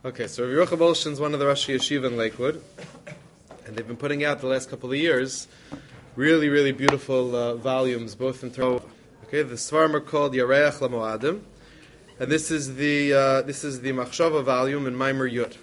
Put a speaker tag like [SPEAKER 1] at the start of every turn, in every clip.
[SPEAKER 1] Okay, so Rabbi Yochanan Olshin is one of the Rosh Yeshiva in Lakewood, and they've been putting out the last couple of years really, really beautiful volumes, both in terms of, the Svarim are called Yareach LaMoadim, and this is the Machshava volume in Maimer Yud.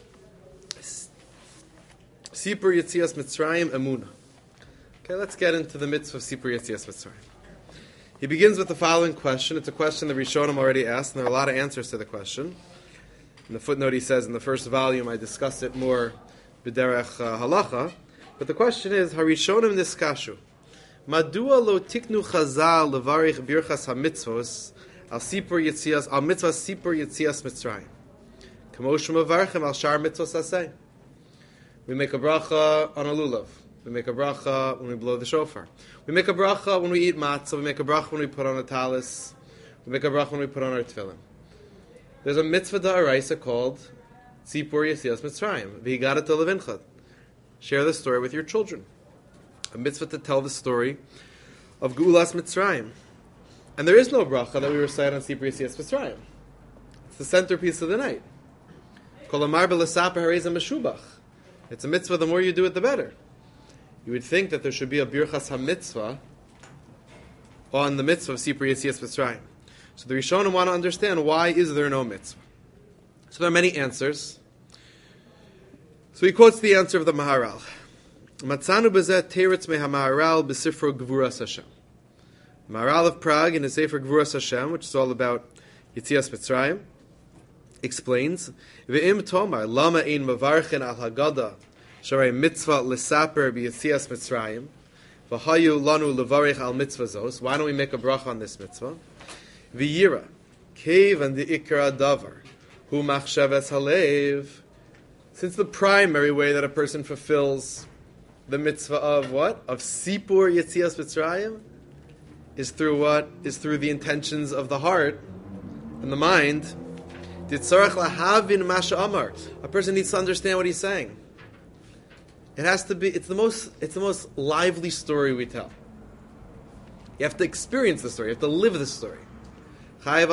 [SPEAKER 1] Sipur Yetzias Mitzrayim Emunah. Okay, let's get into the mitzvah of Sipur Yetzias Mitzrayim. He begins with the following question. It's a question the Rishonim already asked, and there are a lot of answers to the question. In the footnote he says, in the first volume I discussed it more b'derech halacha, but the question is, Harishonim niskashu, Madua lo tiknu chazal levarich birchas hamitzvos al sipur yetzias, al mitzvah sipur yetzias Mitzrayim. Kamosh mavarchem al shar mitzvos aseh. We make a bracha on a lulav. We make a bracha when we blow the shofar. We make a bracha when we eat matzah. We make a bracha when we put on a talis. We make a bracha when we put on our tefillin. There's a mitzvah da'araisa called Sipur Yetzias Mitzrayim. V'higadat levincha. Share the story with your children. A mitzvah to tell the story of Geulas Mitzrayim. And there is no bracha that we recite on Sipur Yetzias Mitzrayim. It's the centerpiece of the night. Kol amar b'lesaper harei meshubach. It's a mitzvah, the more you do it, the better. You would think that there should be a birchas ha-mitzvah on the mitzvah of Sipur Yetzias Mitzrayim. So the Rishonim want to understand, why is there no mitzvah? So there are many answers. So he quotes the answer of the Maharal. Matzanu b'zeh teretz meha Maharal b'sifro Gvuras Hashem. Maharal of Prague in his Sefer Gvuras Hashem, which is all about Yetzias Mitzrayim, explains, V'im tomar lama ein mavarchen al haggadah sharei mitzvah l'saper b'Yetzias Mitzrayim v'hayu lanu levarich al mitzvah zos. Why don't we make a bracha on this mitzvah? V'yira kev and the ikra davar hu machshavas halev. Since the primary way that a person fulfills the mitzvah of what? Of Sipur Yetzias Mitzrayim is through what? Is through the intentions of the heart and the mind. A person needs to understand what he's saying. It has to be. It's the most lively story we tell. You have to experience the story. You have to live the story. You have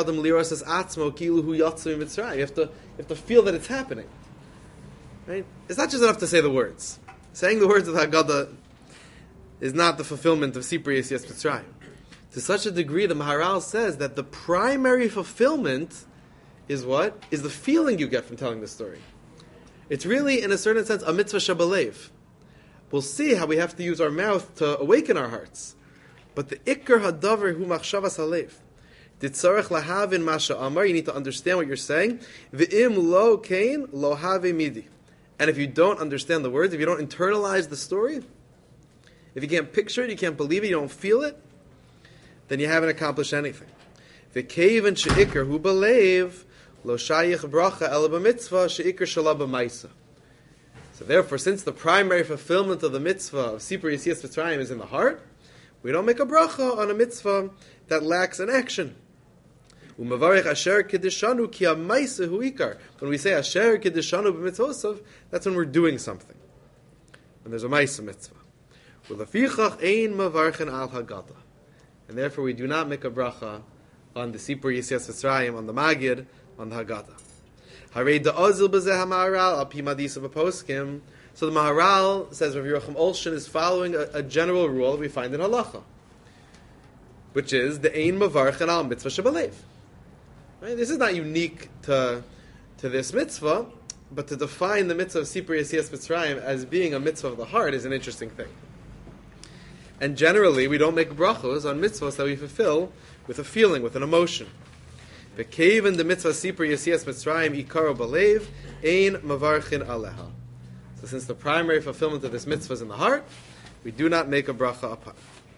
[SPEAKER 1] to feel that it's happening. Right? It's not just enough to say the words. Saying the words of the Haggadah is not the fulfillment of Sipur Yetzias Mitzrayim. To such a degree, the Maharal says that the primary fulfillment is what? Is the feeling you get from telling the story. It's really, in a certain sense, a mitzvah shabalev. We'll see how we have to use our mouth to awaken our hearts. But the ikar hadavar hu machshavas halev. Ditzarech lahavin masha amar. You need to understand what you're saying. V'im lo kain lo have midi. And if you don't understand the words, if you don't internalize the story, if you can't picture it, you can't believe it, you don't feel it, then you haven't accomplished anything. V'kev and sheikar hu balev. Lo shayich bracha ela b'mitzvah sheikar shala b'maisa. So therefore, since the primary fulfillment of the mitzvah of Sipur Yetzias Mitzrayim is in the heart, we don't make a bracha on a mitzvah that lacks an action. Umavarich asher kedishanu ki ha'maisa hu ikar. When we say asher kedishanu b'mitzvosav, that's when we're doing something. When there's a maisa mitzvah. U'lefichach ein mavarchen al haggadah. And therefore, we do not make a bracha on the Sipur Yetzias Mitzrayim, on the Magid, on the Haggadah. Harei da'azil b'zeh ha'Maharal al pi madisa b'poskim. So the Maharal says Rabbi Yochanan Olshin is following a general rule that we find in Halacha, which is the ein mavarchen al mitzvah shabalev. Right? This is not unique to this mitzvah, but to define the mitzvah of Sipur Yetzias Mitzrayim as being a mitzvah of the heart is an interesting thing. And generally, we don't make brachos on mitzvahs that we fulfill with a feeling, with an emotion. The cave in the mitzvah Sipur Yetzias Mitzrayim ikaro balev ein mavarchin aleha. So since the primary fulfillment of this mitzvah is in the heart, we do not make a bracha upon.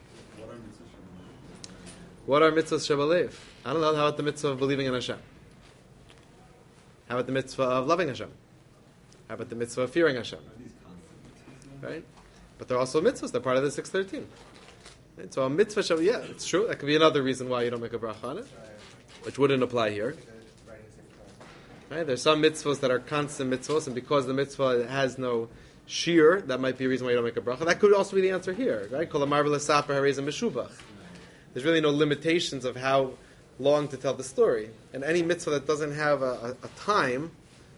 [SPEAKER 1] What are mitzvahs shabalev? I don't know. How about the mitzvah of believing in Hashem? How about the mitzvah of loving Hashem? How about the mitzvah of fearing Hashem? Right? But they're also mitzvahs. They're part of the 613. Right? So a mitzvah, yeah, it's true. That could be another reason why you don't make a bracha on it, which wouldn't apply here. Right? There's some mitzvahs that are constant mitzvahs, and because the mitzvah has no shear, that might be a reason why you don't make a bracha. That could also be the answer here. Right? Kol amar v'lesaper harei meshubach. There's really no limitations of how long to tell the story. And any mitzvah that doesn't have a time,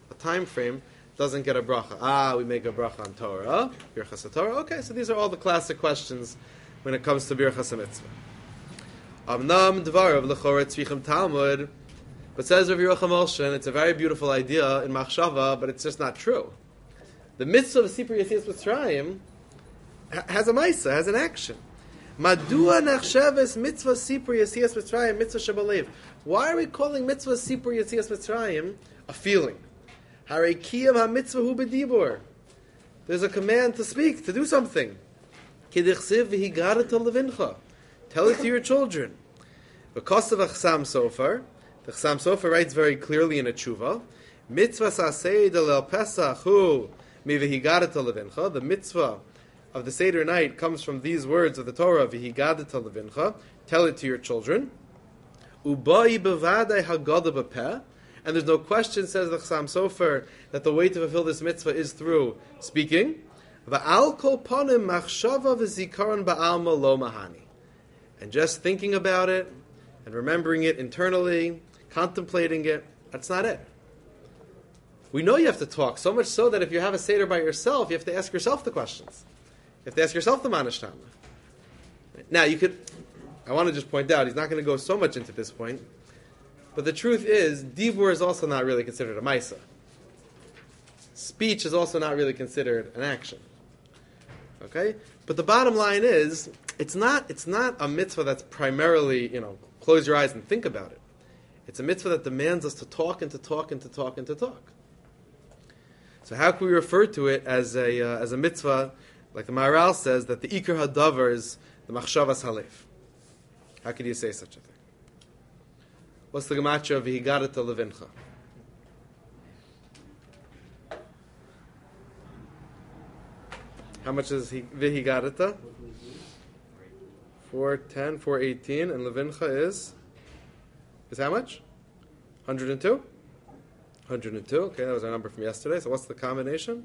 [SPEAKER 1] a time frame, doesn't get a bracha. We make a bracha on Torah, Birchas Torah. Okay, so these are all the classic questions when it comes to Birchas HaMitzvah. Amnam dvarav lechora tzvichim Talmud. But says Rav Yerucham Olshan, it's a very beautiful idea in Machshava, but it's just not true. The mitzvah of Sipur Yetzias Mitzrayim has a maisa, has an action. Madua nachsheves mitzvah Sipur Yetzias Mitzrayim mitzvah shebalev. Why are we calling mitzvah Sipur Yetzias Mitzrayim a feeling? Harei kiyam ha-mitzvah hu b'dibur. There's a command to speak, to do something. Kidichsiv v'higarata levincha. Tell it to your children. V'kosav achsam sofer. The Chassam Sofer writes very clearly in a tshuva, mitzvah sasei delel pesach hu mivihigadet levincha. The mitzvah of the Seder night comes from these words of the Torah, vihigadet levincha. Tell it to your children. Ubai bevadai hagada b'peh. And there's no question, says the Chassam Sofer, that the way to fulfill this mitzvah is through speaking. Va'al kol panim machshava v'zikaron ba'alma lo mahani. And just thinking about it and remembering it internally, contemplating it, that's not it. We know you have to talk, so much so that if you have a Seder by yourself, you have to ask yourself the questions. You have to ask yourself the Manashtama. Now, I want to just point out, he's not going to go so much into this point, but the truth is, Dibur is also not really considered a Maisa. Speech is also not really considered an action. Okay? But the bottom line is, it's not a mitzvah that's primarily, close your eyes and think about it. It's a mitzvah that demands us to talk and to talk and to talk and to talk. So how can we refer to it as a mitzvah, like the Maharal says, that the Iker HaDavar is the Machshavas Halef? How could you say such a thing? What's the gematria of Vihigarata Levincha? How much is Vihigarata? 410, 418, and Levincha is how much? 102? 102, okay, that was our number from yesterday. So what's the combination?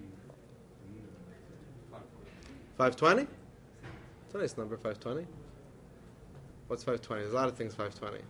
[SPEAKER 1] 520? It's a nice number, 520. What's 520? There's a lot of things 520.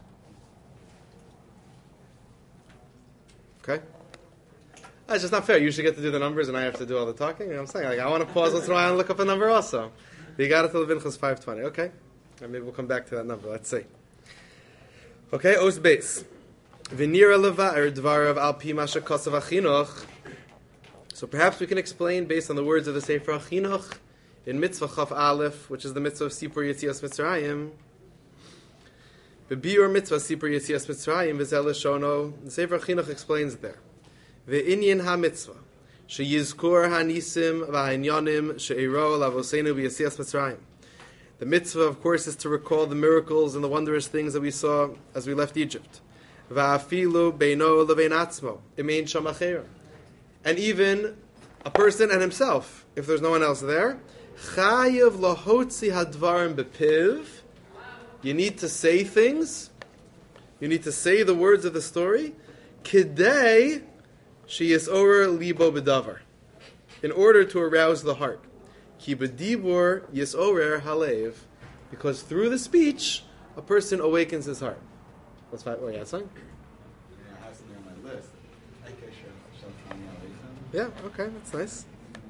[SPEAKER 1] Okay? That's just not fair. You should get to do the numbers and I have to do all the talking. You know what I'm saying? I want to pause once in a while and look up a number also. You got it to Levincha is 520. Okay. And maybe we'll come back to that number. Let's see. Okay, Os Beis. V'nira leva'er dvarav al pi ma shekosav achinuch. So perhaps we can explain based on the words of the Sefer Achinuch in Mitzvah Chaf Aleph, which is the Mitzvah of Sipur Yetzias Mitzrayim. Bebiur Mitzvah Sipur Yetzias Mitzrayim v'zel Shono. The Sefer Achinuch explains there. Ve'inyin ha-mitzvah sheyizkur hanisim v'hanyanim she'iro lavosenu v'yetzias Mitzrayim. The mitzvah, of course, is to recall the miracles and the wondrous things that we saw as we left Egypt. Va'afilu beino levein atzmo imein sham acher. And even a person and himself, if there's no one else there, chayav lahotzi hadvarim bepiv. You need to say things. You need to say the words of the story. Kidei sheyisorer libo bedavar. In order to arouse the heart. Ki bedibur yisorer halev. Because through the speech, a person awakens his heart. What's that? Oh, yeah, son?
[SPEAKER 2] Yeah, I have something on my list. I can show
[SPEAKER 1] Yeah, okay, that's nice.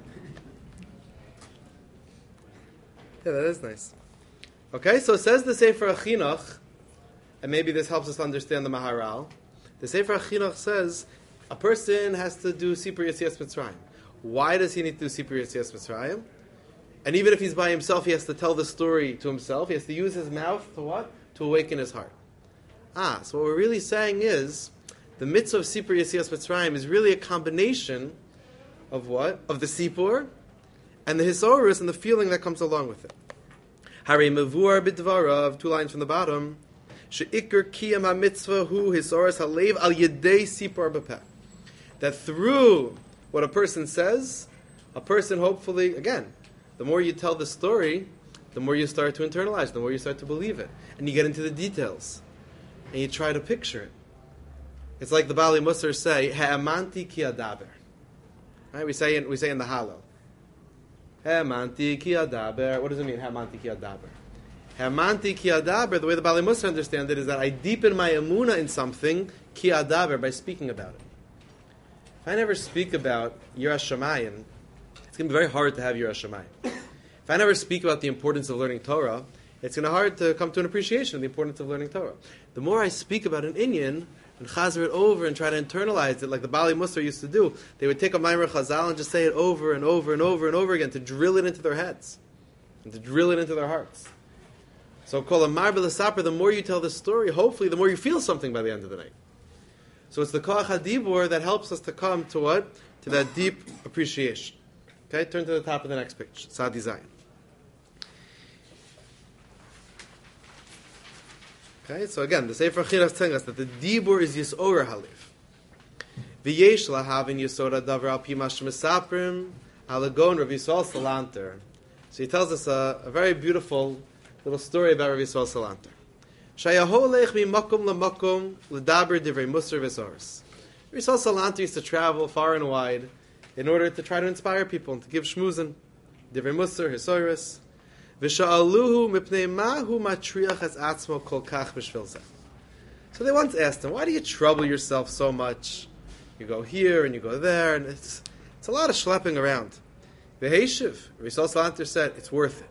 [SPEAKER 1] Yeah, that is nice. Okay, so it says the Sefer Achinuch, and maybe this helps us understand the Maharal. The Sefer Achinuch says a person has to do Sipur Yetzias Mitzrayim. Why does he need to do Sipur Yetzias Mitzrayim? And even if he's by himself, he has to tell the story to himself. He has to use his mouth to what? To awaken his heart. So what we're really saying is, the mitzvah of Sipur Yetzias Mitzrayim is really a combination of what? Of the Sipur, and the Hisorus, and the feeling that comes along with it. Harei Mavur B'dvarav, 2 lines from the bottom, She'ikr Kiyam HaMitzvah Hu Hisorus Halev Al Yedei Sipur B'peh. That through what a person says, a person hopefully, again, the more you tell the story, the more you start to internalize, the more you start to believe it. And you get into the details. And you try to picture it. It's like the Bali Musar say, Ha'amanti ki adaber. Right? We say in the Hallel. Ha'amanti ki adaber. What does it mean, Ha'amanti ki adaber? Ha'amanti ki adaber, the way the Bali Musar understand it, is that I deepen my emunah in something, ki adaber, by speaking about it. If I never speak about Yiras Shamayim, it's going to be very hard to have Yiras Shamayim. If I never speak about the importance of learning Torah, it's going to be hard to come to an appreciation of the importance of learning Torah. The more I speak about an inyan and chazer it over and try to internalize it, like the Bali Musar used to do, they would take a Maimer Chazal and just say it over and over and over and over again to drill it into their heads and to drill it into their hearts. So, Kol Amar B'Lesaper, the more you tell this story, hopefully, the more you feel something by the end of the night. So it's the Koach HaDibur that helps us to come to what? To that deep appreciation. Okay, turn to the top of the next page. Sadi Zayin. Okay, so again, the Sefer Chira is telling us that the Dibur is Yis'or Halev. V'yesh lahavin Yisora Davar al pi mash mesaprim halagon Rav Yisrael Salanter. So he tells us a very beautiful little story about Rav Yisrael Salanter. Shayaholech mi makom lamakom l'daber divrei musar v'soros. Rav Yisrael Salanter used to travel far and wide in order to try to inspire people and to give shmuzin, divrei musar, hisoros. V'sha'aluhu mipnei mahu matriach as atzmo kol kach b'shvil zeh. So they once asked him, why do you trouble yourself so much? You go here and you go there, and it's a lot of schlepping around. V'heishiv, Rav Yisrael Salanter said, it's worth it.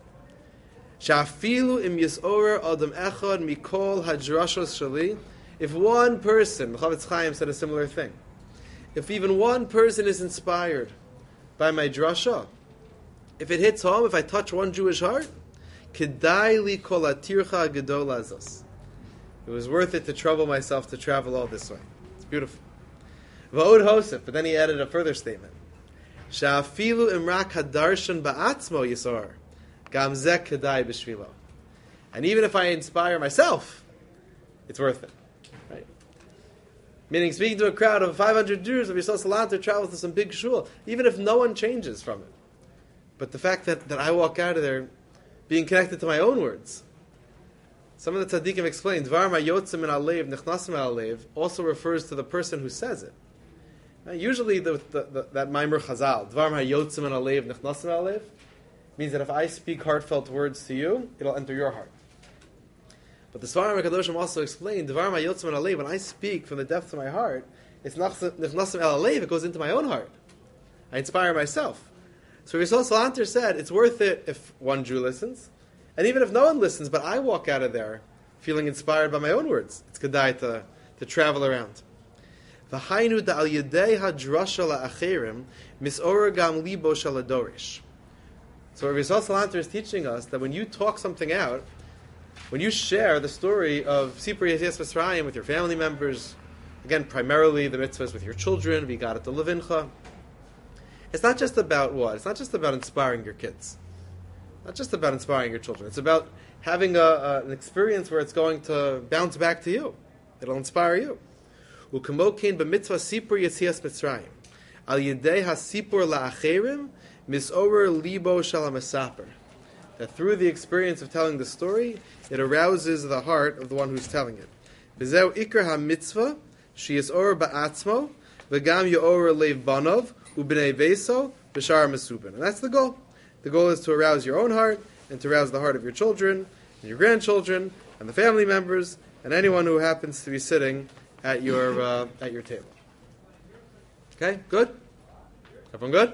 [SPEAKER 1] Sha'afilu im yis'orer adam echad mikol hadrashos shali. If one person, the Chavetz Chaim said a similar thing, if even one person is inspired by my drasha, if it hits home, if I touch one Jewish heart, kedai li kol atircha gedol azos. It was worth it to trouble myself to travel all this way. It's beautiful. V'od hosef, but then he added a further statement. Sha'afilu imrak hadarshan ba'atzmo yisor. Gam zek kedai b'shvilo. And even if I inspire myself, it's worth it. Right? Meaning, speaking to a crowd of 500 Jews, Rav Yisrael Salanter travels to some big shul, even if no one changes from it. But the fact that I walk out of there being connected to my own words. Some of the tzaddikim explain, Dvar ma'yotzim min alev, nechnasim alev, also refers to the person who says it. Usually that Maimer Chazal, Dvar ma'yotzim min alev, nechnasim alev, means that if I speak heartfelt words to you, it'll enter your heart. But the Svarim HaKadoshim also explained, Dvar ma'yotzim min alev, when I speak from the depths of my heart, it's nechnasim alev, it goes into my own heart. I inspire myself. So Rav Yisrael Salanter said, it's worth it if one Jew listens, and even if no one listens, but I walk out of there feeling inspired by my own words. It's kedai to travel around. V'hainu da'al yedei hadrasha la'acherim mis'orer gam libo shaladorish. So Rav Yisrael Salanter is teaching us that when you talk something out, when you share the story of Sipur Yetzias Mitzrayim with your family members, again, primarily the mitzvahs with your children, v'yigarat levincha, it's not just about what? It's not just about inspiring your kids. Not just about inspiring your children. It's about having an experience where it's going to bounce back to you. It'll inspire you. U'kamokein b'mitzvah sipur yetzias Mitzrayim. Al yedei ha-sipur la'acherim mis'orer libo shel ha-mesaper. That through the experience of telling the story, it arouses the heart of the one who's telling it. B'zeu ikar ha-mitzvah sheyis'orer ba'atzmo v'gam yo'orer leiv banov u'bnei veso b'shar mesubin. And that's the goal. The goal is to arouse your own heart and to arouse the heart of your children and your grandchildren and the family members and anyone who happens to be sitting at your table. Okay, good? Everyone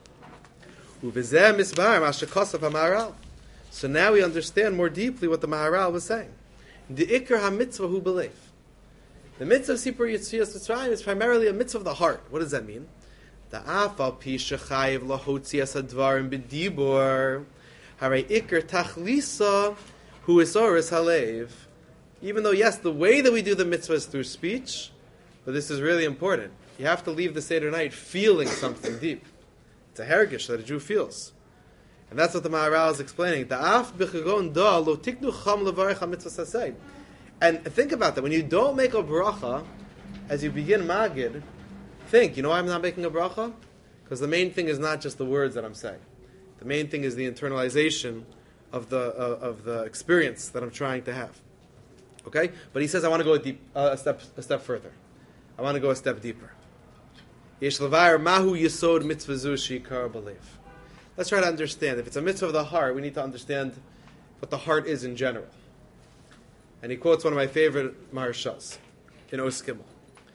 [SPEAKER 1] good? So now we understand more deeply what the Maharal was saying. The Ikar HaMitzvah hu belev. The mitzvah of Sipur Yetzias Mitzrayim is primarily a mitzvah of the heart. What does that mean? The afal pi shechayiv lahotzias hadvarim b'dibur harei ikar tachlisa hu isoris halev. Even though, yes, the way that we do the mitzvah is through speech, but this is really important. You have to leave the Seder night feeling something deep. It's a hergish that a Jew feels. And that's what the Maharal is explaining. Da'af b'chagon da lo tiknu cham levarech ha-mitzvah sasei. And think about that. When you don't make a bracha, as you begin Magid, think, you know why I'm not making a bracha? Because the main thing is not just the words that I'm saying. The main thing is the internalization of the experience that I'm trying to have. Okay? But he says, I want to go a step further. I want to go a step deeper. Yesh levayer mahu yesod mitzvah zu shikar b'lev. Let's try to understand. If it's a mitzvah of the heart, we need to understand what the heart is in general. And he quotes one of my favorite Maharshas in Os Gimel.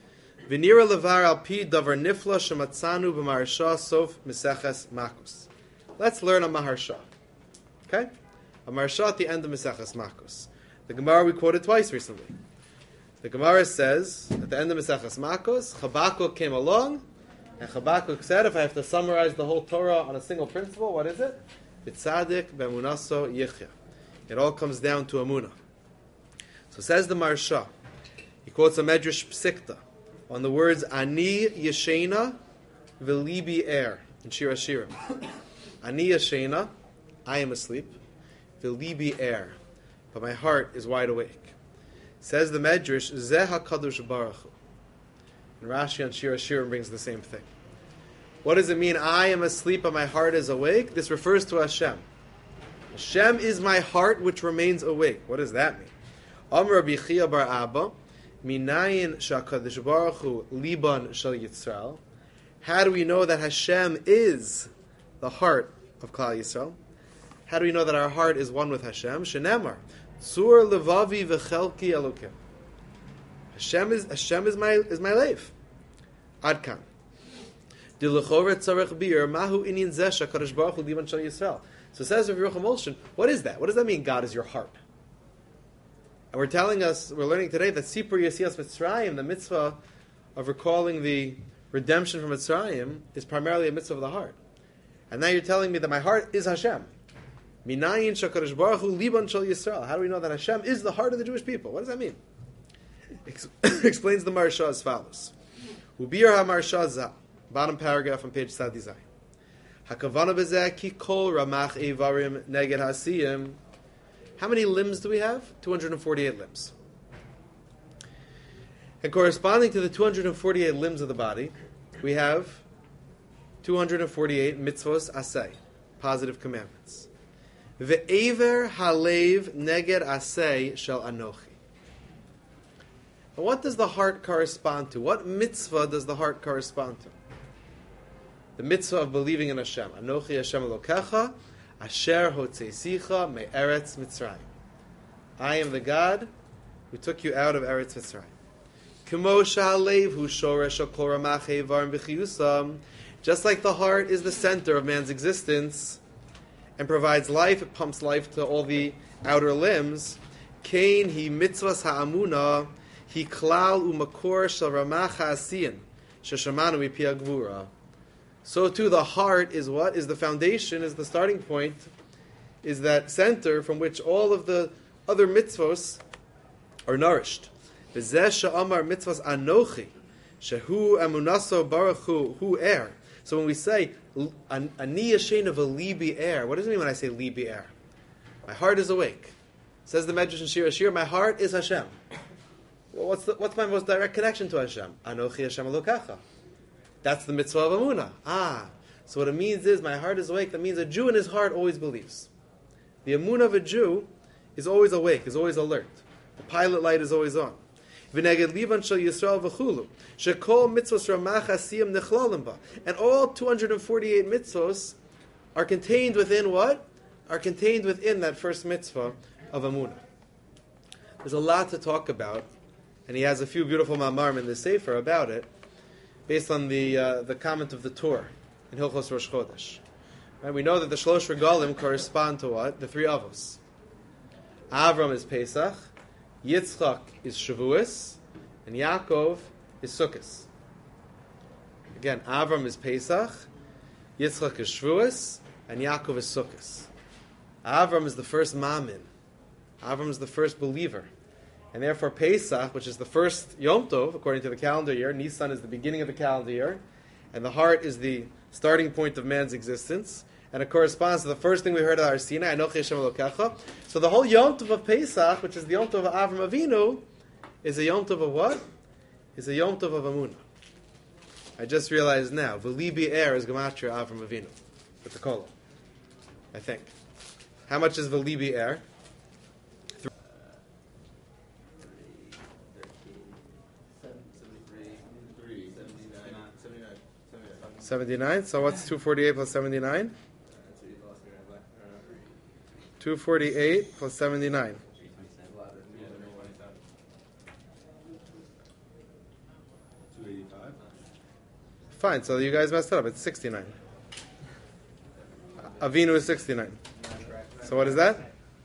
[SPEAKER 1] V'nira levar al pi davar nifla shematzanu b'maharsha sof Meseches Makos. Let's learn a Maharsha. Okay? A Maharsha at the end of Meseches Makos. The Gemara we quoted twice recently. The Gemara says, at the end of Meseches Makos, Chabakuk came along, and Chabakuk said, if I have to summarize the whole Torah on a single principle, what is it? B'tzadik b'emunaso yichya. It all comes down to Amunah. So says the Maharsha. He quotes a Medrash Psikta on the words Ani Yeshena V'libi Er in Shir HaShirim. Ani Yeshena, I am asleep. V'libi Er, but my heart is wide awake. Says the Medrash, Zeh HaKadosh Baruch Hu. And Rashi on Shir HaShirim brings the same thing. What does it mean, I am asleep but my heart is awake? This refers to Hashem. Hashem is my heart which remains awake. What does that mean? Amr Rabbi Chia bar Abba, Minayin shakadosh baruch hu liban shel Yisrael. How do we know that Hashem is the heart of Klal Yisrael? How do we know that our heart is one with Hashem? Shenemar, Tzur levavi v'chelki elokim. Hashem is my life. Adkan. Diluchoret tzarech bir mahu inyan zeh shakadosh baruch hu liban shel Yisrael. So it says of Yerucham Olshin, what is that? What does that mean? God is your heart. And we're learning today that Sipur Yetzias Mitzrayim, the mitzvah of recalling the redemption from Mitzrayim, is primarily a mitzvah of the heart. And now you're telling me that my heart is Hashem. Minayin shakadosh baruch hu liban shel Yisrael. How do we know that Hashem is the heart of the Jewish people? What does that mean? Explains the Maharsha as follows. Ubir ha-Maharsha zah, bottom paragraph on page Sadizai. Hakavana bezeh ki kol ramach eivarim neged hasiyim. How many limbs do we have? 248 limbs. And corresponding to the 248 limbs of the body, we have 248 mitzvos asay, positive commandments. Ve'ever halev neged asay shel anochi. And what does the heart correspond to? What mitzvah does the heart correspond to? The mitzvah of believing in Hashem. Anochi Hashem Elokecha, Asher Hotzeisicha me'eretz Mitzrayim. I am the God who took you out of Eretz Mitzrayim. K'mo sha'alev hu shoresh ha'kol ramach eivarim v'chiyusam. Just like the heart is the center of man's existence and provides life, it pumps life to all the outer limbs. Kain hi mitzvahs ha'amuna, hi klal u'makor shel ramach ha'asiyin, sheshamanu mipi ha'gvura. So too the heart is what? Is the foundation, is the starting point, is that center from which all of the other mitzvos are nourished. V'zeh she'amar mitzvos anochi, shehu emunaso baruch hu er. So when we say, ani yashena v'libi er, what does it mean when I say libi er? My heart is awake. Says the Medrash in Shir HaShirim, my heart is Hashem. Well, what's my most direct connection to Hashem? Anochi Hashem Elokecha. That's the mitzvah of Amunah. So what it means is, my heart is awake. That means a Jew in his heart always believes. The Amunah of a Jew is always awake, is always alert. The pilot light is always on. V'neged liban shel Yisrael v'chulu. Shekol mitzvos ramach asiyim nechlalim ba. And all 248 mitzvos are contained within what? Are contained within that first mitzvah of Amunah. There's a lot to talk about, and he has a few beautiful mamarim in the Sefer about it, based on the comment of the Torah in Hilchos Rosh Chodesh. Right? We know that the Shlosh Regalim correspond to what? The three Avos. Avram is Pesach, Yitzchak is Shavuos, and Yaakov is Sukkos. Again, Avram is Pesach, Yitzchak is Shavuos, and Yaakov is Sukkos. Avram is the first Mamin. Avram is the first believer. And therefore Pesach, which is the first Yom Tov, according to the calendar year, Nisan is the beginning of the calendar year, and the heart is the starting point of man's existence, and it corresponds to the first thing we heard at Har Sinai, Anochi Hashem Elokecha. So the whole Yom Tov of Pesach, which is the Yom Tov of Avram Avinu, is a Yom Tov of what? Is a Yom Tov of Amunah. I just realized now, V'libi Er is Gematria Avram Avinu, with the Kolah, I think. How much is V'libi Er? 79. So what's 248 plus 79? 248 plus 79.
[SPEAKER 2] 284.
[SPEAKER 1] fine. So you guys messed it up. It's 69. Avinu is 69. So what is that?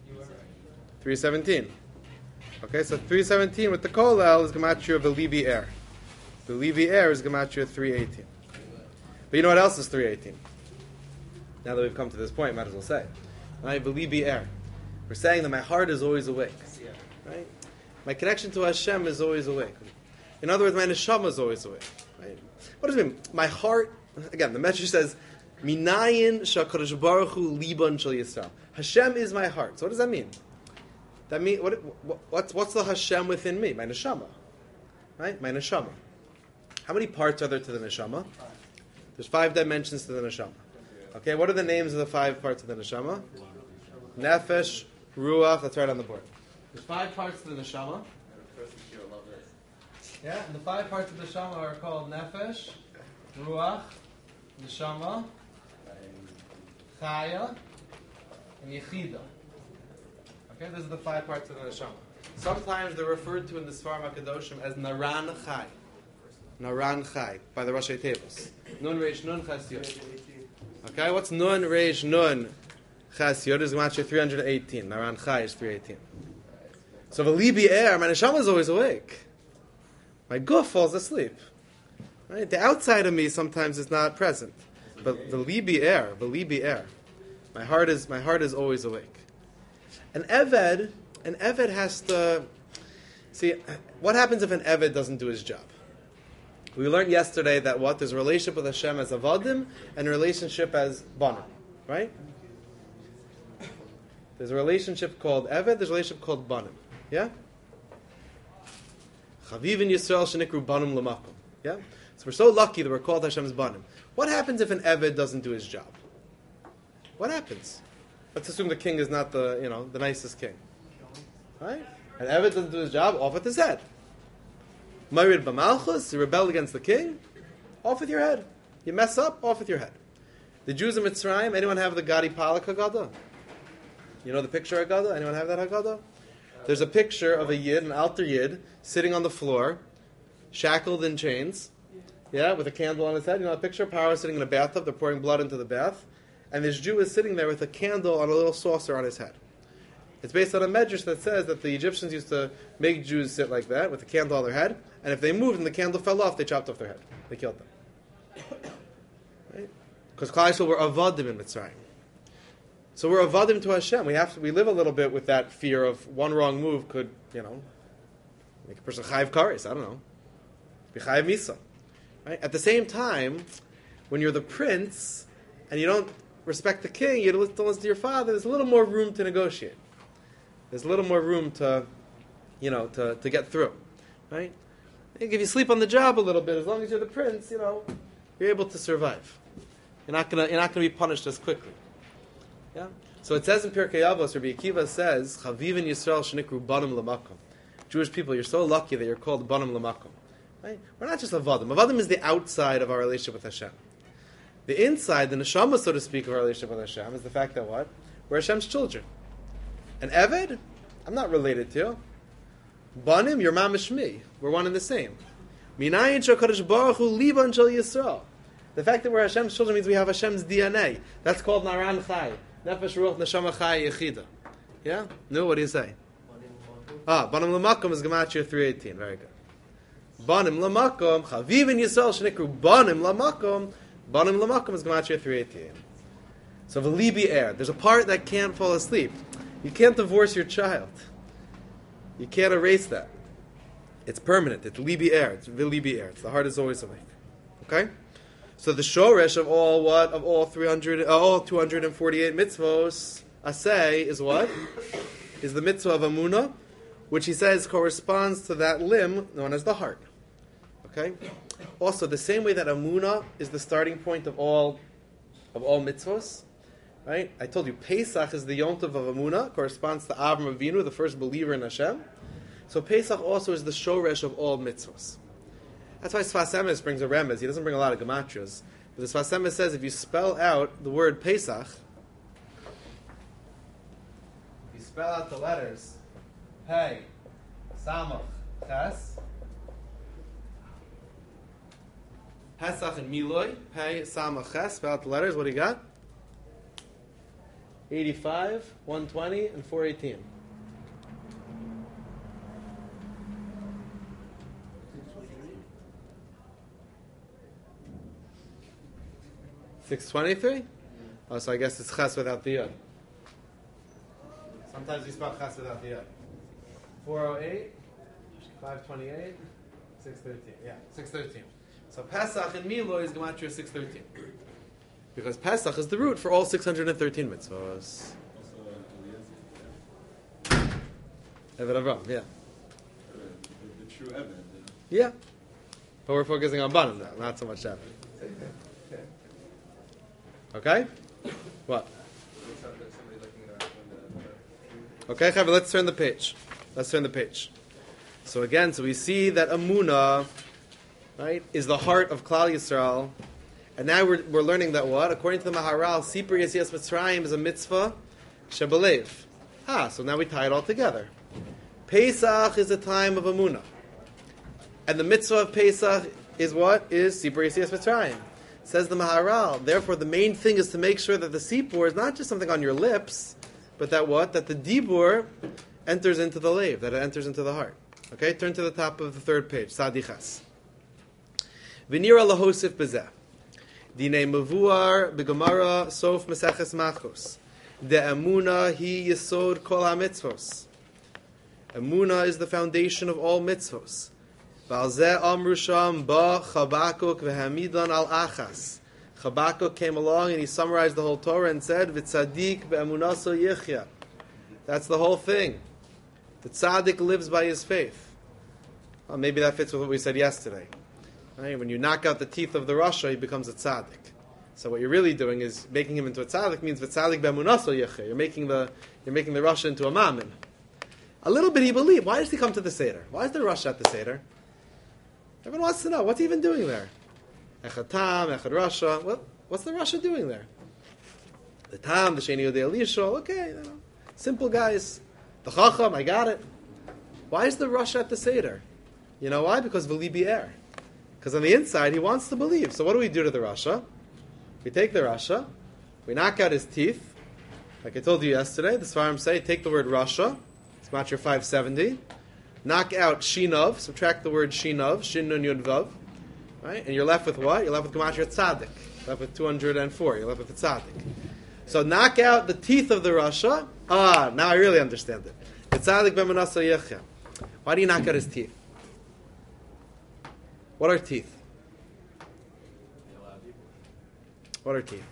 [SPEAKER 1] 317. Okay, so 317 with the kolel is gematria of the Levi air. The Levi air is gematria 318. But you know what else is 318? Now that we've come to this point, might as well say. Right? The Levi air. We're saying that my heart is always awake. Right? My connection to Hashem is always awake. In other words, my neshama is always awake. Right? What does it mean? My heart, again, the message says, Minayin shakadosh baruch hu liban shel Yisrael. Hashem is my heart. So what does that mean? That mean what's the Hashem within me? My neshama. Right? My neshama. How many parts are there to the neshama? There's 5 dimensions to the neshama. Okay, what are the names of the 5 parts of the neshama? Nefesh, Ruach, that's right on the board. There's 5 parts to the neshama. Yeah, and the 5 parts of the neshama are called Nefesh, Ruach, Neshama, Chaya, and Yechida. Okay, those are the 5 parts of the neshama. Sometimes they're referred to in the Sfarim HaKadoshim as Naran Chai. Naran Chai, by the Rashi Tables. Nun Reish Nun Ches Yod. Okay, what's Nun Reish Nun Ches Yod is Gematria 318. Naran Chai is 318. So the Libi air, my neshama is always awake. My guf falls asleep. Right? The outside of me sometimes is not present, but the Libi air, my heart is always awake. An Eved has to see what happens if an Eved doesn't do his job. We learned yesterday that there's a relationship with Hashem as Avadim and a relationship as Banim, right? There's a relationship called Eved, there's a relationship called Banim. Yeah? Chaviv in Yisrael shenikru Banim l'makom. Yeah? So we're so lucky that we're called Hashem's Banim. What happens if an Eved doesn't do his job? What happens? Let's assume the king is not the nicest king. Right? An Eved doesn't do his job, off with his head. Marid b'malchus, you rebel against the king, off with your head. You mess up, off with your head. The Jews of Mitzrayim, anyone have the Gadi Palak Haggadah? You know the picture Haggadah? Anyone have that Haggadah? There's a picture of a Yid, an altar Yid, sitting on the floor, shackled in chains, yeah, with a candle on his head. You know the picture? Paro sitting in a bathtub, they're pouring blood into the bath, and this Jew is sitting there with a candle on a little saucer on his head. It's based on a medrash that says that the Egyptians used to make Jews sit like that, with a candle on their head, and if they moved and the candle fell off, they chopped off their head. They killed them. Right? Because Klal Yisrael were avadim in Mitzrayim. So we're avadim to Hashem. We live a little bit with that fear of one wrong move could, make a person chayiv kares. I don't know. Be chayiv misa. Right? At the same time, when you're the prince and you don't respect the king, you don't listen to your father, there's a little more room to negotiate. There's a little more room to get through. Right? If you sleep on the job a little bit, as long as you're the prince, you're able to survive. You're not gonna be punished as quickly. Yeah? So it says in Pirkei Avos, Rabbi Akiva says, Chaviv in Yisrael shenikru banim l'makom. Jewish people, you're so lucky that you're called banim l'makom. Right? We're not just avadim. Avadim is the outside of our relationship with Hashem. The inside, the neshama, so to speak, of our relationship with Hashem is the fact that what? We're Hashem's children. An Eved, I'm not related to. Banim, you're mamish me. We're one and the same. Minayin shakadosh baruch hu liban shel Yisrael. The fact that we're Hashem's children means we have Hashem's DNA. That's called Naran Chai. Nefesh Ruach Neshama Chai Yechida. Yeah? No, what do you say? Banim l'makom is Gematria 318. Very good. Banim l'makom, Chaviv in Yisrael shenikru Banim l'makom. Banim l'makom is Gematria 318. So the Libi air. There's a part that can't fall asleep. You can't divorce your child. You can't erase that. It's permanent. It's Libi air. It's the Libi air. The heart is always awake. Okay? So the shoresh of all 248 mitzvos, asay, is what? Is the mitzvah of Amunah, which he says corresponds to that limb known as the heart. Okay? Also, the same way that Amunah is the starting point of all mitzvos, right? I told you, Pesach is the Yom Tov of Amunah, corresponds to Avram Avinu, the first believer in Hashem. So Pesach also is the shoresh of all mitzvos. That's why Sfas Emes brings a remez. He doesn't bring a lot of gematrias. But the Sfas Emes says if you spell out the word Pesach, if you spell out the letters Pei, Samach, Ches, Pesach and Miloi. Pei, Samach, Ches. Spell out the letters. What do you got? 85, 120, and 418. 623? Oh, so I guess it's Ches without the Yud. Sometimes we spell Ches without the Yud. 408, 528, 613. Yeah, 613. So Pesach and Miloi is Gematria 613. Because Pesach is the root for all 613 mitzvahs. Eved Avram, yeah.
[SPEAKER 2] The true Eved.
[SPEAKER 1] Yeah. But we're focusing on Banim now, not so much Eved. Okay? What? Okay, Chaver, let's turn the page. So again, we see that Amunah, right, is the heart of Klal Yisrael. And now we're learning that what? According to the Maharal, Sipur Yetzias Mitzrayim is a mitzvah shebelev. So now we tie it all together. Pesach is a time of Amunah. And the mitzvah of Pesach is what? Is Sipur Yetzias Mitzrayim. Says the Maharal. Therefore, the main thing is to make sure that the Sipur is not just something on your lips, but that what? That the Dibur enters into the leiv, that it enters into the heart. Okay, turn to the top of the third page. Sadichas. V'nira lahosif bezeh. Dinei Mavuar Begamara Sof Meseches Machos. De Emuna hi Yesod Kol HaMitzvos. Emuna is the foundation of all mitzvos. Valzeh Amru Sham Ba Chabakuk V'Hamidon Al Achas. Chabakuk came along and he summarized the whole Torah and said, V'tzadik be'emunaso yichya. That's the whole thing. The tzaddik lives by his faith. Well, maybe that fits with what we said yesterday. Right? When you knock out the teeth of the Rasha, he becomes a tzaddik. So what you're really doing is making him into a tzaddik means v'tzadik be'emunaso yichya. You're making the Rasha into a mammon. A little bit he believed. Why does he come to the Seder? Why is the Rasha at the Seder? Everyone wants to know. What's he even doing there? Echad Tam, Echad Rasha. What's the Rasha doing there? The Tam, the Sheni Yodei Elishol. Okay, simple guys. The Chacham, I got it. Why is the Rasha at the Seder? You know why? Because V'li Bi'er. Because on the inside, he wants to believe. So what do we do to the Rasha? We take the Rasha, we knock out his teeth. Like I told you yesterday, the Sfarim say, take the word Rasha, it's Matcher 570, knock out Shinov, subtract the word Shinov, Shin Nun Yud Vav, right? And you're left with what? You're left with Gematria Tzaddik. You're left with 204. You're left with the Tzaddik. So knock out the teeth of the Rasha. Now I really understand it. The Tzaddik b'emunaso yichya. Why do you knock out his teeth? What are teeth? What are teeth?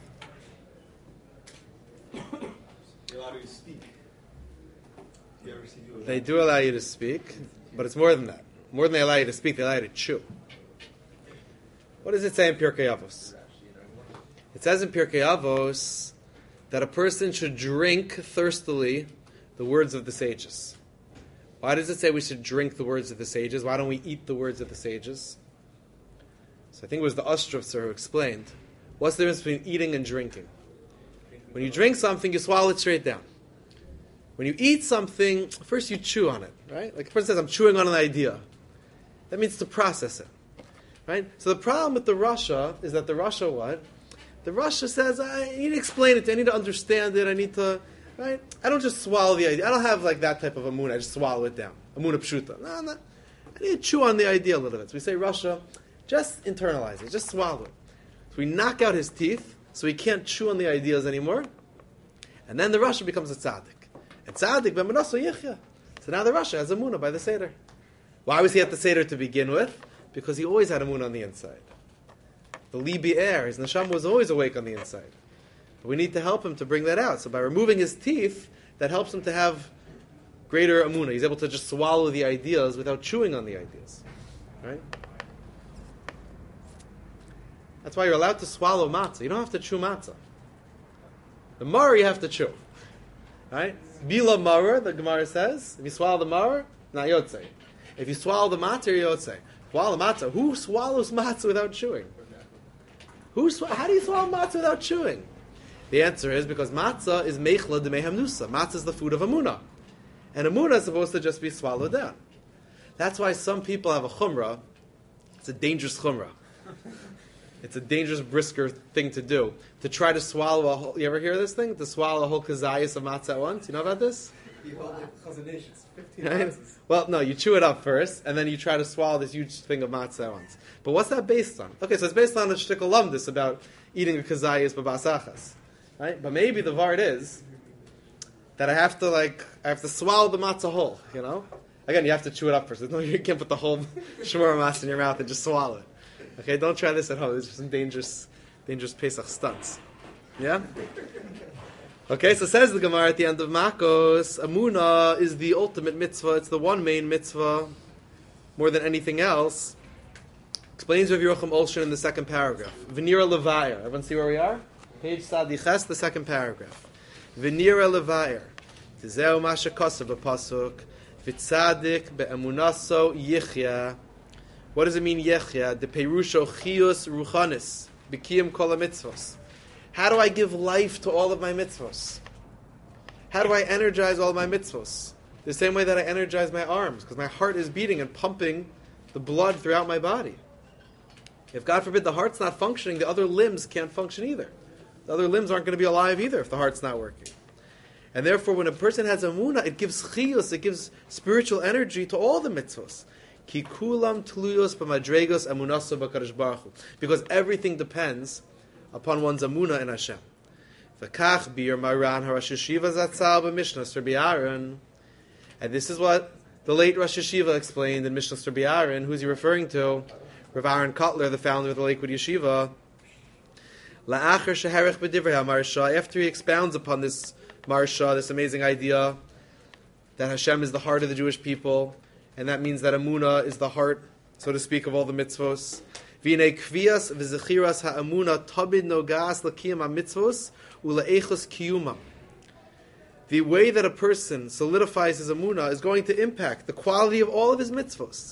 [SPEAKER 2] They allow you to speak. Do you ever see people?
[SPEAKER 1] They do allow you to speak, but it's more than that. More than they allow you to speak, they allow you to chew. What does it say in Pirkei Avos? It says in Pirkei Avos that a person should drink thirstily the words of the sages. Why does it say we should drink the words of the sages? Why don't we eat the words of the sages? So I think it was the Ostrovtzer who explained, what's the difference between eating and drinking? When you drink something, you swallow it straight down. When you eat something, first you chew on it, right? Like the person says, I'm chewing on an idea. That means to process it, right? So the problem with the Rasha is that the Rasha what? The Rasha says, I need to explain it, I need to understand it, I need to, right? I don't just swallow the idea. I don't have like that type of Amunah, I just swallow it down. Amunah Pshuta. No. I need to chew on the idea a little bit. So we say, Rasha, just internalize it, just swallow it. So we knock out his teeth, so he can't chew on the ideas anymore. And then the Rasha becomes a tzaddik. And tzaddik b'emunaso yichya. So now the Rasha has Amunah by the Seder. Why was he at the Seder to begin with? Because he always had Amunah on the inside. The li bi'er, his neshama was always awake on the inside. But we need to help him to bring that out. So by removing his teeth, that helps him to have greater Amunah. He's able to just swallow the ideas without chewing on the ideas. Right? That's why you're allowed to swallow matzah. You don't have to chew matzah. The maror you have to chew. Right? Bila maror, the Gemara says. If you swallow the maror, not yotzei. If you swallow the matzah, you're yotzei. Swallow the matzah. Who swallows matzah without chewing? How do you swallow matzah without chewing? The answer is because matzah is meichla de mehamnusa. Matzah is the food of Amunah. And Amunah is supposed to just be swallowed down. That's why some people have a chumrah. It's a dangerous chumrah. It's a dangerous, brisker thing to do. To try to swallow a whole... You ever hear this thing? To swallow a whole kazayas of matzah at once? You know about this?
[SPEAKER 2] You hold it chazanations, 15
[SPEAKER 1] Right?
[SPEAKER 2] ounces.
[SPEAKER 1] Well, no, you chew it up first, and then you try to swallow this huge thing of matzah at once. But what's that based on? Okay, so it's based on a shtickle lumdus about eating a kazayas babasachas. Right? But maybe the vart is that I have to swallow the matzah whole, you know? Again, you have to chew it up first. No, you can't put the whole shmura matzah in your mouth and just swallow it. Okay, don't try this at home. These are some dangerous Pesach stunts. Yeah? Okay, so says the Gemara at the end of Makos, Amunah is the ultimate mitzvah. It's the one main mitzvah, more than anything else. Explains Rav Yerucham Olshin in the second paragraph. V'nira levayer. Everyone see where we are? Page Sadiches, the second paragraph. V'nira levayer. Tizeu masha kosav b'pasuk. V'tzadik be'emunaso yichya. What does it mean, yechya? The perusho chiyus ruchanis. B'kiyim kol ha-mitzvos. How do I give life to all of my mitzvos? How do I energize all of my mitzvos? The same way that I energize my arms, because my heart is beating and pumping the blood throughout my body. If, God forbid, the heart's not functioning, the other limbs can't function either. The other limbs aren't going to be alive either if the heart's not working. And therefore, when a person has amunah, it gives chiyus, it gives spiritual energy to all the mitzvos. Ki kulam tluyos b'madregos amunaso b'kadosh baruch hu. Because everything depends upon one's amunah in Hashem. V'kach bir maran harash yeshiva zatzal b'mishnah Rabbi Aaron. And this is what the late Rosh Yeshiva explained in Mishnah Rabbi Aaron. Who's he referring to? Rav Aaron Kotler, the founder of the Lakewood Yeshiva. La'achar sheherech b'divrei ha'marsha. After he expounds upon this marsha, this amazing idea that Hashem is the heart of the Jewish people, and that means that amunah is the heart, so to speak, of all the mitzvos. V'nei kvias v'zechiras ha'amunah tabid nogas l'kiyam ha'mitzvos u'le'echos kiyumam. The way that a person solidifies his amunah is going to impact the quality of all of his mitzvos.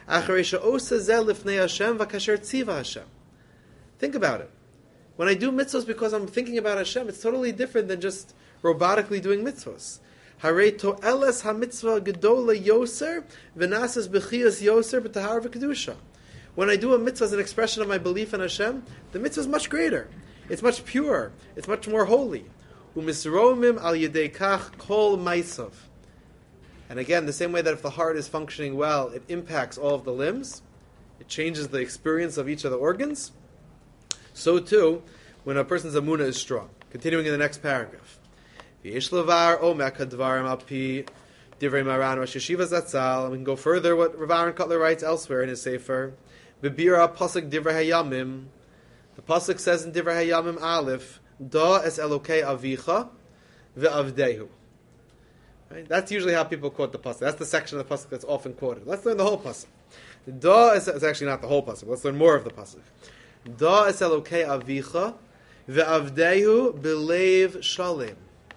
[SPEAKER 1] Think about it. When I do mitzvos because I'm thinking about Hashem, it's totally different than just robotically doing mitzvos. Harei to'eles ha-mitzvah gedola yoser v'nasas b'chiyas yoser b'tahar v'kedusha. When I do a mitzvah as an expression of my belief in Hashem, the mitzvah is much greater. It's much purer. It's much more holy. U'misromim al yedei kach kol maisav. And again, the same way that if the heart is functioning well, it impacts all of the limbs, it changes the experience of each of the organs, so too, when a person's amunah is strong. Continuing in the next paragraph. V'yesh levar omek hadvarim al pi divrei maran Rosh Yeshiva zatzal. And we can go further what Rav Aaron Kotler writes elsewhere in his sefer. B'bira pasuk divrei hayamim. The pasuk says in divrei hayamim aleph, da es elokei avicha ve'avdehu. Right? That's usually how people quote the pasuk. That's the section of the pasuk that's often quoted. Let's learn the whole pasuk. Da is actually not the whole pasuk. Let's learn more of the pasuk. Da es elokei avicha ve'avdehu b'leiv shalim.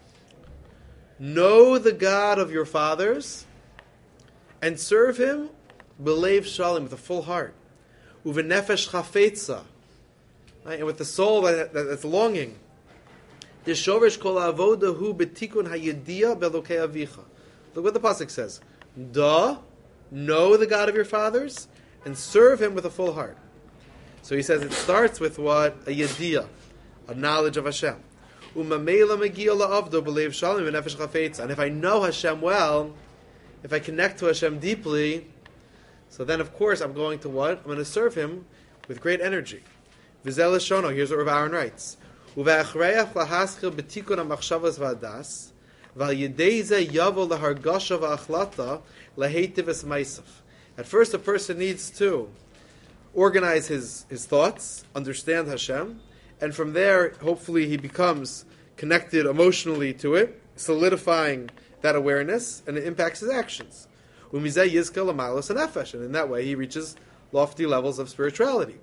[SPEAKER 1] Know the God of your fathers and serve Him b'leiv shalim, with a full heart. Uvenefesh chafetza, right? And with the soul that's longing. The shorish kol avoda hu betikun hayediya belokei avicha. Look what the pasuk says. Da, know the God of your fathers and serve Him with a full heart. So he says it starts with what? A yediya, a knowledge of Hashem. Umamela megiya la'avdo b'leiv shalim v'nefesh chafetza. And if I know Hashem well, if I connect to Hashem deeply, so then of course I'm going to what? I'm going to serve Him with great energy. V'zel shono. Here's what Rav Aaron writes. Uve'achreach lahaschil betikun ha'machshavas v'adas v'al yedei yavo lahargasha v'achlata laheitiv es ma'asav. At first a person needs to organize his thoughts, understand Hashem, and from there, hopefully, he becomes connected emotionally to it, solidifying that awareness, and it impacts his actions. And in that way, he reaches lofty levels of spirituality.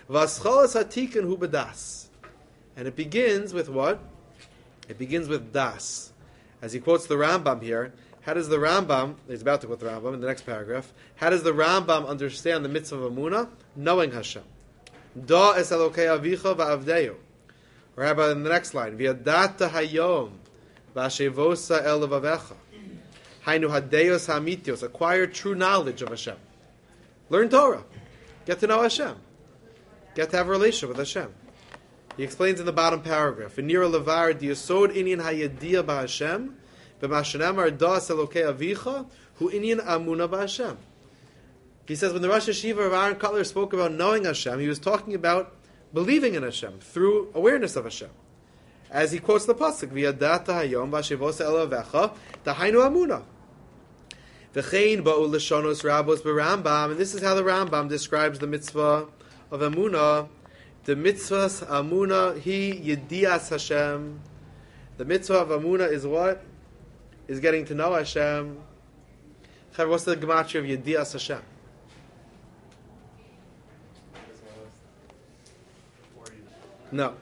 [SPEAKER 1] And it begins with what? It begins with das. As he quotes the Rambam here, how does the Rambam, he's about to quote the Rambam in the next paragraph, how does the Rambam understand the mitzvah of Amunah? Knowing Hashem. Da es elokei avicha va'avdeyu. Or how about in the next line? V'yadata hayom v'ashevosa el levavecha. Hainu hadeyos hamitios. Acquire true knowledge of Hashem. Learn Torah. Get to know Hashem. get to have a relationship with Hashem. He explains in the bottom paragraph, "V'nira levar diyasod inyan hayadiya b'Hashem, b'mashenamar das elokei avicha, hu inyan amuna b'Hashem." He says when the Rosh Hashiva of Aaron Kotler spoke about knowing Hashem, he was talking about believing in Hashem through awareness of Hashem. As he quotes the pasuk, "V'yadata hayom v'ashivosa elavecha tahainu amuna." V'chein ba'u l'shonos rabos b'Rambam, and this is how the Rambam describes the mitzvah of amuna. The mitzvahs amuna hi yedias Hashem. The mitzvah of amuna is what? Is getting to know Hashem. What's the gematria of yedias Hashem? No.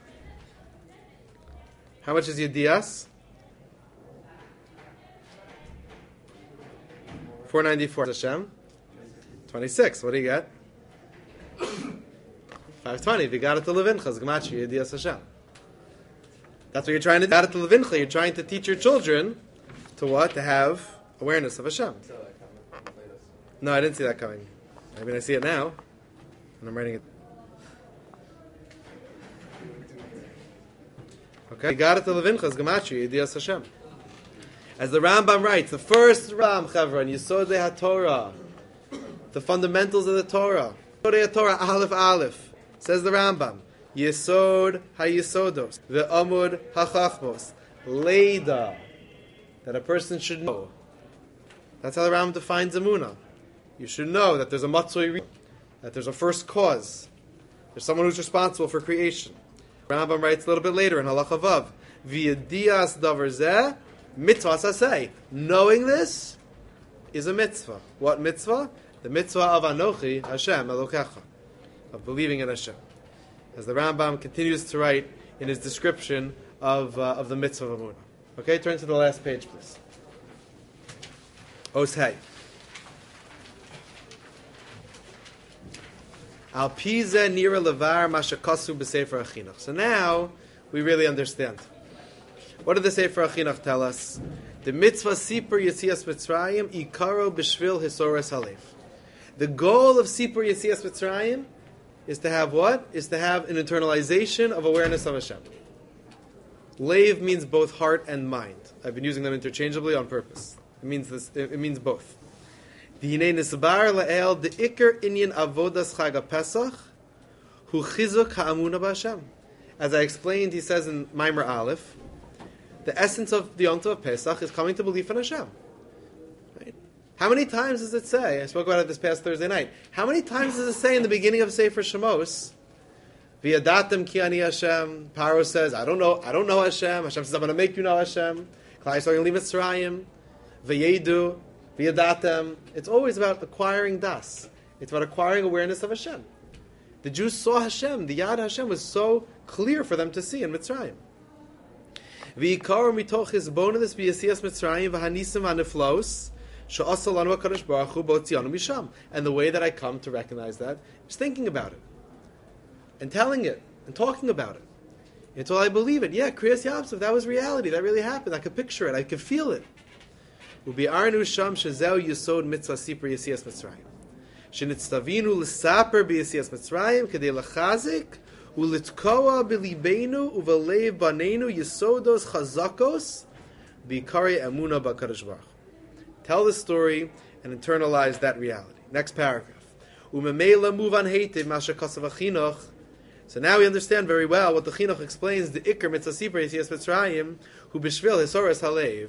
[SPEAKER 1] How much is yedias? 494 Hashem. 26. What do you get? 520. If you got it to Levincha, Gematria Yedias Hashem. That's what you're trying to do. Got it to Levincha. You're trying to teach your children to what? To have awareness of Hashem. No, I didn't see that coming. I mean, I see it now, and I'm writing it. Okay. You got it to Levincha, Gematria Yedias Hashem. As the Rambam writes, the first Ram Chevron, Yesodei HaTorah, the fundamentals of the Torah. Yesodei HaTorah, Aleph Aleph. Says the Rambam, Yesod HaYesodos, Ve'amud HaChachmos, Leida, that a person should know. That's how the Rambam defines Emunah. You should know that there's a Matzoi, that there's a first cause. There's someone who's responsible for creation. The Rambam writes a little bit later in Halacha Vav, V'yedias davar zeh, mitzvah saseh. Knowing this is a mitzvah. What mitzvah? The mitzvah of Anochi Hashem Elokecha, of believing in Hashem. As the Rambam continues to write in his description of the mitzvah of Amunah. Okay, turn to the last page, please. Os Hey. Al Pize Nira Levar Mashakasu B'Sefer Achinuch. So now we really understand. What did the Sefer Achinuch tell us? The mitzvah Sipur Yetzias Mitzrayim Ikaro B'Shvil Hisoras Halev. The goal of Sipur Yetzias Mitzrayim is to have what? Is to have an internalization of awareness of Hashem. Leiv means both heart and mind. I've been using them interchangeably on purpose. It means this. It means both. Dihinei nisbar la'el the ikar inyan avodas chag Pesach hu chizuk ha'amuna b'Hashem. As I explained, he says in Maimer Aleph, the essence of the Yom Tov of Pesach is coming to belief in Hashem. Right? How many times does it say? I spoke about it this past Thursday night. How many times does it say in the beginning of Sefer Shemos? V'yadatem ki ani Hashem. Paro says, I don't know Hashem. Hashem says, I'm going to make you know Hashem. Klal Yisrael leave Mitzrayim. V'yedu, v'yadatem. It's always about acquiring das. It's about acquiring awareness of Hashem. The Jews saw Hashem. The Yad Hashem was so clear for them to see in Mitzrayim. V'yikaru mitoch hizbonis b'yasiyas Mitzrayim v'hanisim v'haniflos she'asal lanu HaKadosh Baruch Hu b'otzianu misham. And the way that I come to recognize that is thinking about it and telling it and talking about it until I believe it. Yeah, Kriyas Yamsuf, that was reality. That really happened. I could picture it. I could feel it. U'bi'arnu sham shezeu yisod mitzvah sipur yasiyas Mitzrayim shenitztavinu l'saper b'yasiyas Mitzrayim kedei l'chazik Ulitkoa bilibeinu uvalev banenu yesodos chazakos bikari emuna b'Kadosh Baruch. Tell the story and internalize that reality. Next paragraph. Umemela muvan heitiv mashakasav achinuch. So now we understand very well what the chinuch explains. The ikar mitzvah sipur yetzias Mitzrayim hu b'shvil hisoras halev.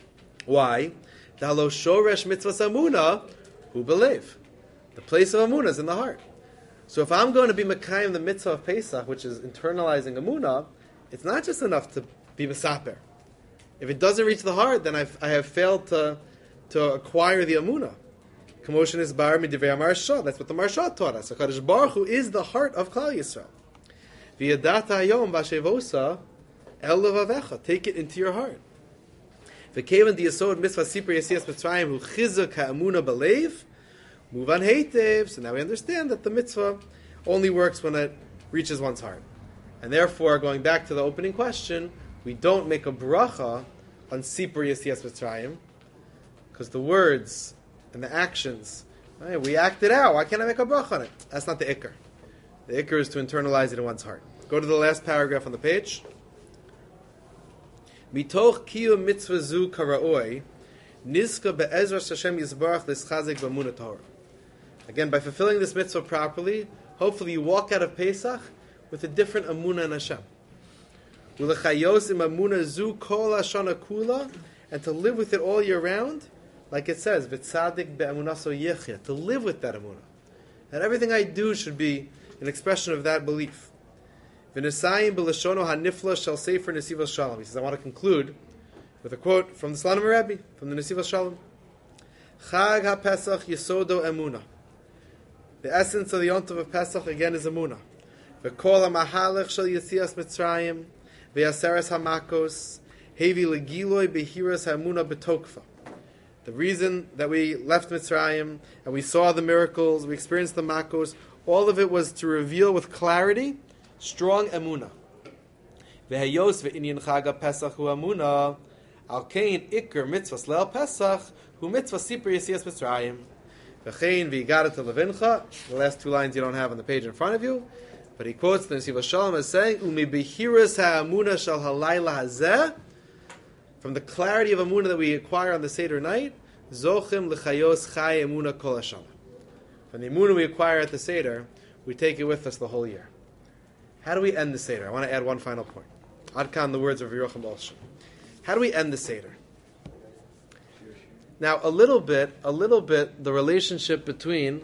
[SPEAKER 1] Why? The halo shoresh mitzvah amuna hu belev. The place of amuna is in the heart. So if I'm going to be Mekayim the mitzvah of Pesach, which is internalizing Amunah, it's not just enough to be Mesaper. If it doesn't reach the heart, then I have failed to acquire the Amunah. Commotion is bar midivrei Maharsha. That's what the Maharsha taught us. HaKadosh Baruch Hu is the heart of Klal Yisrael. V'yadata hayom v'ashevosa el levavecha. Take it into your heart. V'kevan diyasod mitzvah sipur yasiyas Mitzrayim hu chizuk ha'amunah b'leiv. Muvan heitev. So now we understand that the mitzvah only works when it reaches one's heart. And therefore, going back to the opening question, we don't make a bracha on Sipur Yetzias Mitzrayim, because the words and the actions, right, we act it out. Why can't I make a bracha on it? That's not the ikar. The ikr is to internalize it in one's heart. Go to the last paragraph on the page. Mitoch kiyum mitzvah zu karaoi, nizka be'ezras Hashem yisbarach l'schazek b'amunah Torah. Again, by fulfilling this mitzvah properly, hopefully you walk out of Pesach with a different amunah in Hashem. U'lechayos im amunah zu kol hashana kula, and to live with it all year round, like it says, v'tzadik be'amunaso yechya, to live with that amunah. And everything I do should be an expression of that belief. V'nesayim b'lashono hanifla shel sefer Nesivos Shalom. He says, I want to conclude with a quote from the Slonim Rebbe, from the Nesivos Shalom. Chag ha-Pesach yesodo emunah. The essence of the Yontav of Pesach again is emunah. V'kol ha-mahalech shel Yetzias Mitzrayim, v'yaseres ha-makos, hevi legiloi behiras ha-emunah betokfa. The reason that we left Mitzrayim and we saw the miracles, we experienced the makos, all of it was to reveal with clarity strong emunah. V'hayos v'inyan chag Pesach hu emunah, al kein ikr mitzvah leil Pesach hu mitzvah sipur Yetzias Mitzrayim. V'chein v'yigarat levincha. The last two lines you don't have on the page in front of you, but he quotes the Nesivos Shalom as saying, "Umi behiras ha'emunah shel halayla hazeh." From the clarity of emunah that we acquire on the Seder night, zochim l'chayos chay emunah kol hashana. From the emunah we acquire at the Seder, we take it with us the whole year. How do we end the Seder? I want to add one final point. Adkan, the words of Yerucham Olshan. How do we end the Seder? Now, a little bit, the relationship between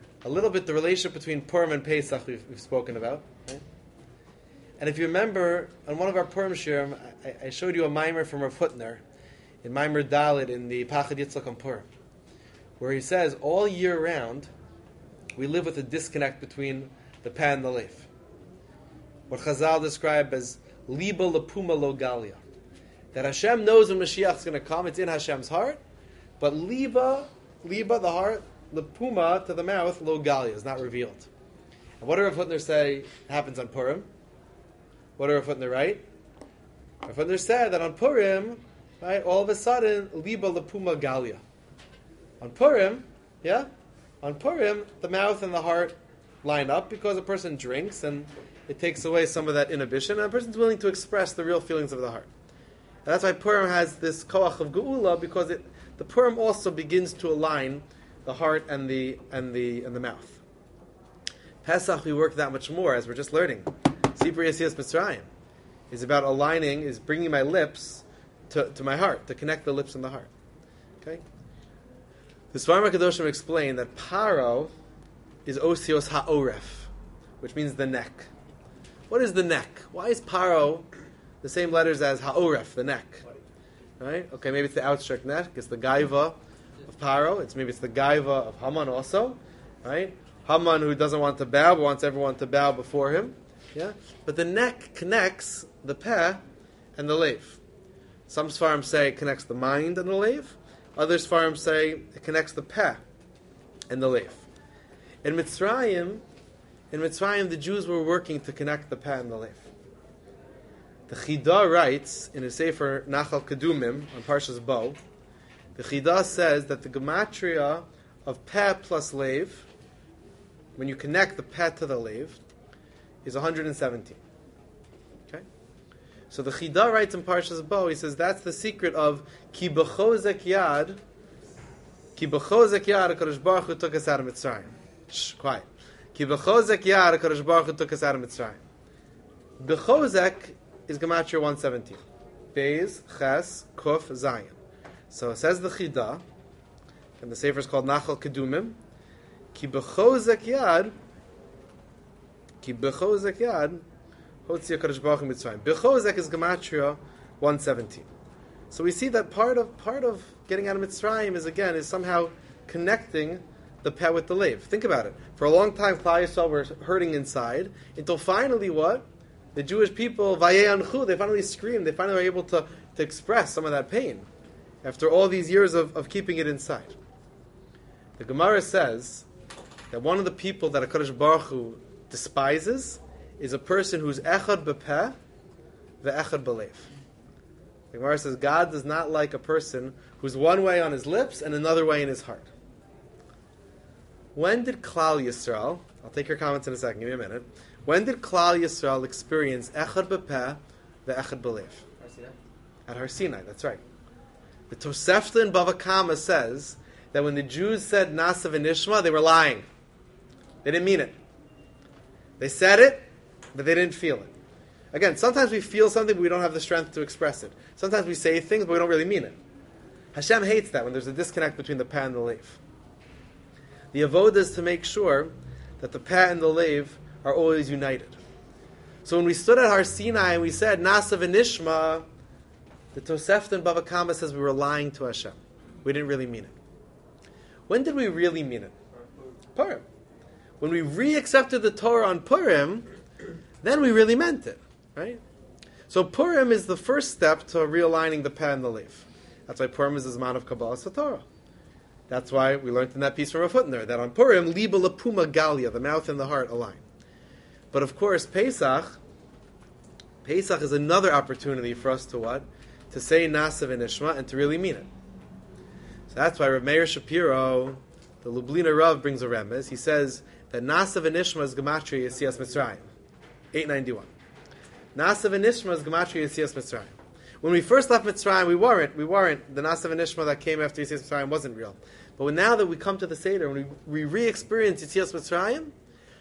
[SPEAKER 1] Purim and Pesach we've spoken about. Right? And if you remember, on one of our Purim shirim, I showed you a mimer from Rav Hutner, in Mimer Dalit in the Pachad Yitzchak on Purim, where he says, all year round, we live with a disconnect between the peh and the leif. What Chazal describe as liba lepuma lo galia. That Hashem knows when Mashiach is going to come, it's in Hashem's heart, but liba, the heart, lepuma, to the mouth, lo galia, is not revealed. And what did Rav Hutner say happens on Purim? What did Rav Hutner write? Rav Hutner said that on Purim, right, all of a sudden, liba lepuma galia. On Purim, the mouth and the heart line up because a person drinks and it takes away some of that inhibition, and a person's willing to express the real feelings of the heart. And that's why Purim has this koach of geula, because the Purim also begins to align the heart and the mouth. Pesach, we work that much more, as we're just learning. Sipur Yetzias Mitzrayim is about aligning, is bringing my lips to my heart, to connect the lips and the heart. Okay? The Svarim HaKadoshim explain that Paro is osios ha'oref, which means the neck. What is the neck? Why is Paro the same letters as ha'oref, the neck? Right? Okay, maybe it's the outstretched neck. It's the gaiva of Paro. Maybe it's the gaiva of Haman also. Right? Haman, who doesn't want to bow, but wants everyone to bow before him. Yeah? But the neck connects the peh and the leif. Some Sfarim say it connects the mind and the leif. Other Sfarim say it connects the peh and the leif. In Mitzrayim, the Jews were working to connect the peh and the leif. The Chidah writes in his Sefer Nachal Kedumim on Parshas Bo, the Chidah says that the gematria of peh plus leif, when you connect the peh to the leif, is 117. Okay? So the Chidah writes in Parshas Bo, he says that's the secret of Ki b'chozek yad, HaKadosh Baruch Hu took us out of Mitzrayim. Shh, quiet. Ki b'chozek yad, HaKadosh Baruch Hu took us out of Mitzrayim. B'chozek is Gematria 117. Beis, Ches, Kuf, Zayin. So it says the Chidah, and the Sefer is called Nachal Kedumim, Ki b'chozek yad, Hotzi HaKadosh Baruch Hu Mitzrayim. B'chozek is Gematria 117. So we see that part of getting out of Mitzrayim is somehow connecting the peh with the leif. Think about it. For a long time, Klal Yisrael were hurting inside, until finally what? The Jewish people, Vayeanchu, they finally screamed. They finally were able to express some of that pain after all these years of keeping it inside. The Gemara says that one of the people that HaKadosh Baruch Hu despises is a person who's echad b'peh ve'echad b'leif. The Gemara says God does not like a person who's one way on his lips and another way in his heart. When did Klal Yisrael, I'll take your comments in a second. Give me a minute. When did Klal Yisrael experience Echad B'Peh ve'Echad B'Lev? At Har Sinai, that's right. The Tosefta in Bava Kama says that when the Jews said Nasa v'Nishma, they were lying. They didn't mean it. They said it, but they didn't feel it. Again, sometimes we feel something, but we don't have the strength to express it. Sometimes we say things, but we don't really mean it. Hashem hates that when there's a disconnect between the Peh and the Lev. The avodah is to make sure that the Peh and the Lev are always united. So when we stood at Har Sinai and we said Nasa v'Nishma, the Tosefta in Bava Kama says we were lying to Hashem. We didn't really mean it. When did we really mean it? Purim. When we re-accepted the Torah on Purim, then we really meant it, right? So Purim is the first step to realigning the Peh and the Lev. That's why Purim is the Zman of Kabbalas Torah. That's why we learned in that piece from Rav Hutner that on Purim, Liba Lapuma Galia, the mouth and the heart align. But of course, Pesach is another opportunity for us to what? To say Nasa v'Nishma and to really mean it. So that's why Rav Meir Shapiro, the Lublina Rav, brings a remez. He says that Nasa v'Nishma is Gematria Yesias Mitzrayim, 891. Nasa v'Nishma is Gematria Yesias Mitzrayim. When we first left Mitzrayim, we weren't. The Nasa v'Nishma that came after Yesias Mitzrayim wasn't real. But now that we come to the Seder, when we re-experience Yesias Mitzrayim,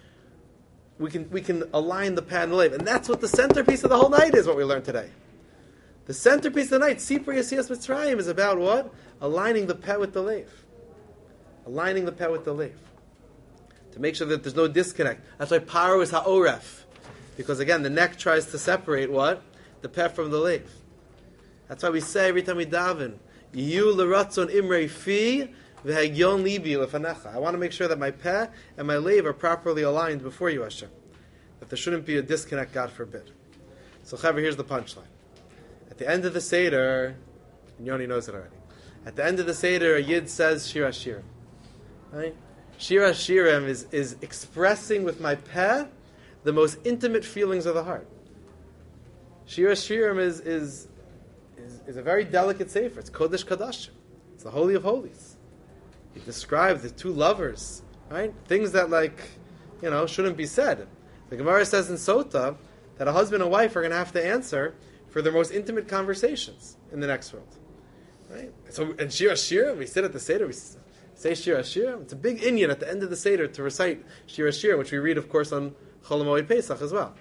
[SPEAKER 1] we can align the Peh and the Lev. And that's what the centerpiece of the whole night is, what we learned today. The centerpiece of the night, Sipur Yesias Mitzrayim, is about what? Aligning the Peh with the Lev. Aligning the Peh with the Lev. To make sure that there's no disconnect. That's why Paro is Ha'oref. Because again, the neck tries to separate what? The Peh from the Lev. That's why we say every time we daven, Yiyu l'ratzon imrei fi v'hagyon libi lefanecha. I want to make sure that my Peh and my Lev are properly aligned before you, Hashem. That there shouldn't be a disconnect, God forbid. So, Chaver, here's the punchline. At the end of the Seder, and Yoni knows it already. At the end of the Seder, a Yid says Shir HaShirim. Right? Shir HaShirim is expressing with my Peh the most intimate feelings of the heart. Shir HaShirim is a very delicate sefer. It's Kodesh Kadashim. It's the Holy of Holies. He describes the two lovers, right? Things that shouldn't be said. The Gemara says in Sota that a husband and wife are going to have to answer for their most intimate conversations in the next world. Right? So, and Shir HaShirim, we sit at the Seder, we say Shir HaShirim. It's a big inyan at the end of the Seder to recite Shir HaShirim, which we read, of course, on Chol HaMoed Pesach as well.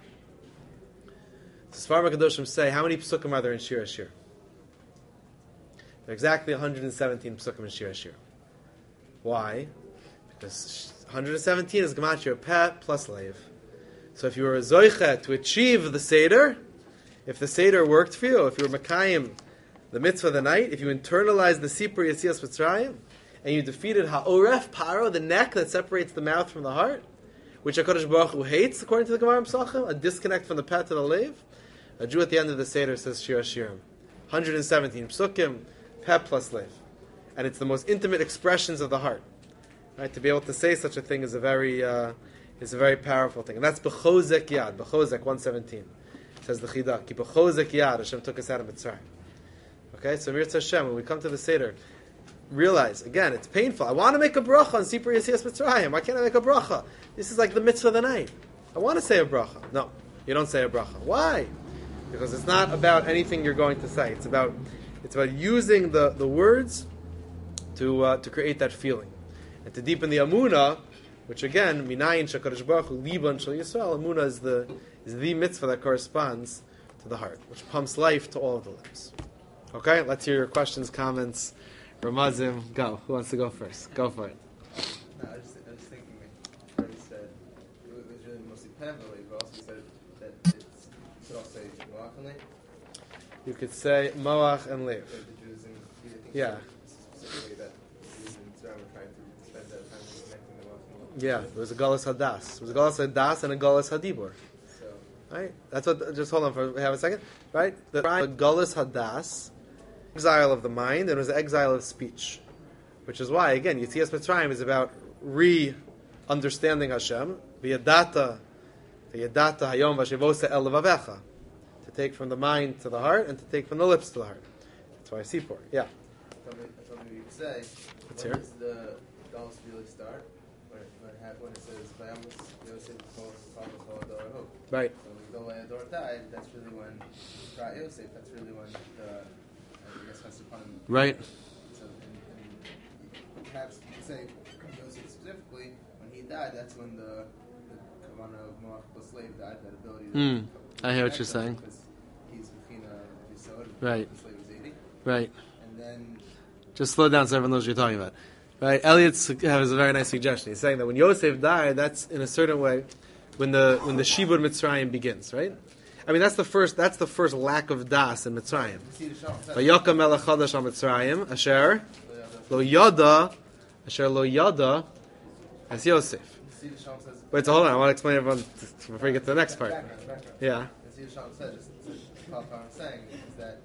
[SPEAKER 1] So Sfarim HaKadoshim say, how many psukim are there in Shir HaShirim? There are exactly 117 psukim in Shir HaShirim. Why? Because 117 is Gematria Peh plus Lev. So if you were a Zoicha to achieve the Seder, if the Seder worked for you, if you were Makayim, the mitzvah of the night, if you internalized the Sipur Yesias Mitzrayim, and you defeated Ha'oref, Paro, the neck that separates the mouth from the heart, which HaKadosh Baruch Hu hates, according to the Gemara Pesachim, a disconnect from the Peh to the Lev, a Jew at the end of the Seder says Shir HaShirim. 117 psukim, Peh plus Lev. And it's the most intimate expressions of the heart. Right? To be able to say such a thing is a very powerful thing. And that's B'chozek Yad, B'chozek 117. Says the Chidah, Ki B'chozek Yad, Hashem took us out of Mitzrayim. Okay, so Mirz Hashem, when we come to the Seder, realize, again, it's painful. I want to make a bracha on Sipur Yesias Mitzrayim. Why can't I make a bracha? This is like the mitzvah of the night. I want to say a bracha. No, you don't say a bracha. Why? Because it's not about anything you're going to say. It's about using the words to create that feeling. And to deepen the Amunah, which again, Minayin Shakadosh Baruch Hu, Liban Shal Yisrael, Amunah is the mitzvah that corresponds to the heart, which pumps life to all of the limbs. Okay, let's hear your questions, comments, Ramazim. Go. Who wants to go first? Go for it.
[SPEAKER 3] No, I was thinking, like Freddie said, it was really mostly Peh, but also said that you could also say Moach and Lev.
[SPEAKER 1] You could say Moach and Lev. Yeah.
[SPEAKER 3] Specifically that the Jews in Israel were trying to spend that time connecting the Moach and Lev.
[SPEAKER 1] Yeah, it was a Galus Hadas. It was a Galus Hadas and a Galus Hadibur.
[SPEAKER 3] So,
[SPEAKER 1] right? That's what, just hold on for a second. Right? The Galus Hadas, exile of the mind, and it was the exile of speech. Which is why, again, Yetzias Mitzrayim is about re-understanding Hashem, v'yadata hayom v'shevosa el levavecha, to take from the mind to the heart, and to take from the lips to the heart. That's why Sipur. Yeah.
[SPEAKER 3] something you could say.
[SPEAKER 1] Let's
[SPEAKER 3] When
[SPEAKER 1] hear.
[SPEAKER 3] does the Galus really start? When it when it says Vayamus Yosef Kol
[SPEAKER 1] Right.
[SPEAKER 3] So when Dor died, that's really when Ra Yosef. That's really when the I guess that's upon him.
[SPEAKER 1] Right.
[SPEAKER 3] So and perhaps you could say Yosef specifically when he died. That's when the Kavanah of Moach the slave died. That ability.
[SPEAKER 1] I hear what you're saying.
[SPEAKER 3] Because he's Bechina Yisod.
[SPEAKER 1] Right.
[SPEAKER 3] The slave was 80.
[SPEAKER 1] Right.
[SPEAKER 3] And then.
[SPEAKER 1] Just slow down so everyone knows what you're talking about. Right? Elliot has a very nice suggestion. He's saying that when Yosef died, that's in a certain way when the Shibud Mitzrayim begins, right? I mean, that's the first lack of das in Mitzrayim. Vayakam melech chadash al Mitzrayim, asher lo yada as Yosef. Wait, so hold on. I want to explain everyone before we get to the next part. Yeah.
[SPEAKER 3] As Yisham said, what I'm saying is that